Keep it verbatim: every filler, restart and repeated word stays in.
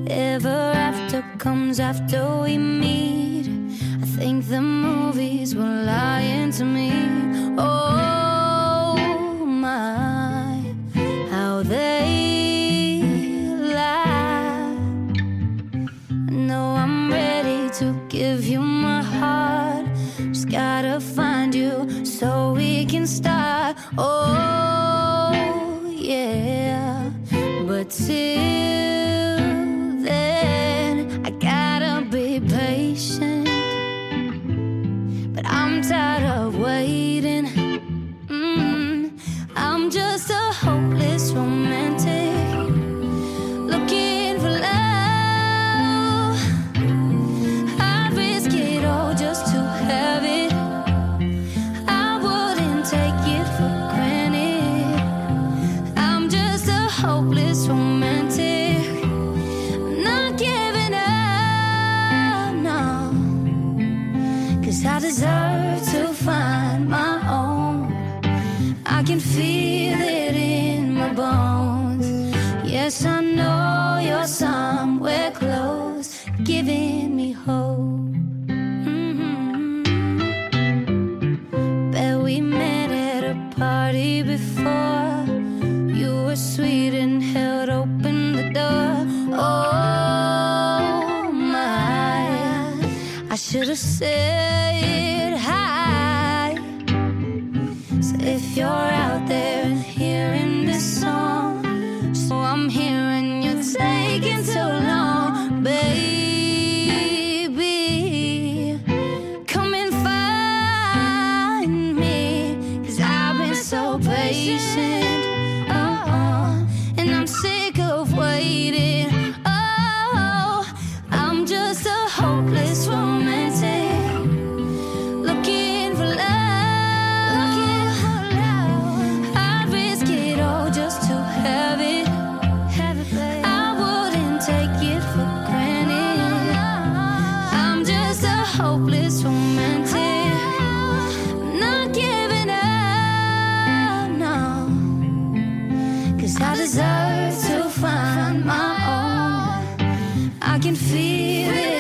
Ever after comes after we meet. I think the movies were lying to me. Oh my, how they lie. No, I'm ready to give you my heart. Just gotta find you so we can start. Oh yeah, but till then I gotta be patient. But I'm tired of waiting. mm, I'm just a hopeless romantic looking for love. I'd risk it all just to have it. I wouldn't take it for granted. I'm just a hopeless romantic, not giving up, no. Cause I deserve to find my own. I can feel it in my bones. Yes, I know you're somewhere close, giving me hope. Mhm. Bet we met at a party before. You were sweet and held open the door. Oh my, I should have said hi. So if you're out there and hearing this song, so I'm hearing you're taking too long, baby, come and find me. Cause I've been so patient, uh-uh, and I'm sick of waiting. Oh, I'm just a hopeless romantic looking for love. I'd risk it all just to have it. I wouldn't take it for granted. I'm just a hopeless romantic, not giving up, no. Cause I deserve to find my own. I can feel it